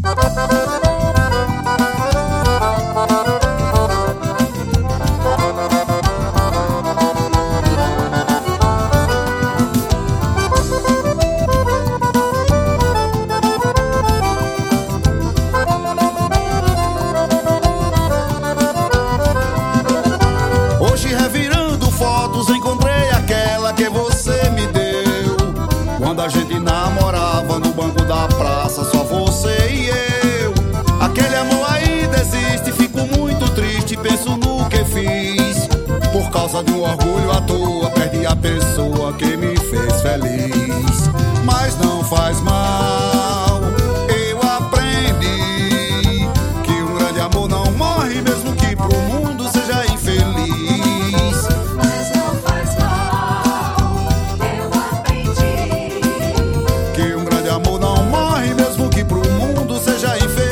Hoje revirando fotos encontrei aquela que você me deu, quando a gente namorava no banco da praça, só você e eu. Aquele amor ainda existe, fico muito triste, penso no que fiz. Por causa de um orgulho à toa, perdi a pessoa que me fez feliz. Mas não faz mal, eu aprendi que um grande amor não morre, mesmo que pro mundo seja infeliz. Mas não faz mal, eu aprendi Que um grande amor não morre, mesmo que pro mundo seja infeliz.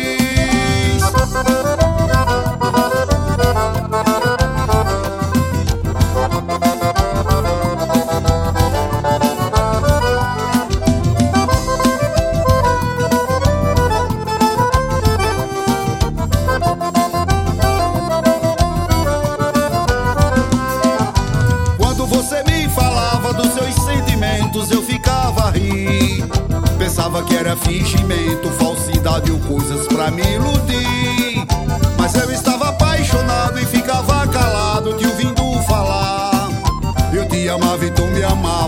Quando você me falava dos seus sentimentos, eu ficava a rir. Pensava que era fingimento, falsidade ou coisas pra me iludir. Mas eu estava apaixonado e ficava calado te ouvindo falar. Eu te amava e tu me amava.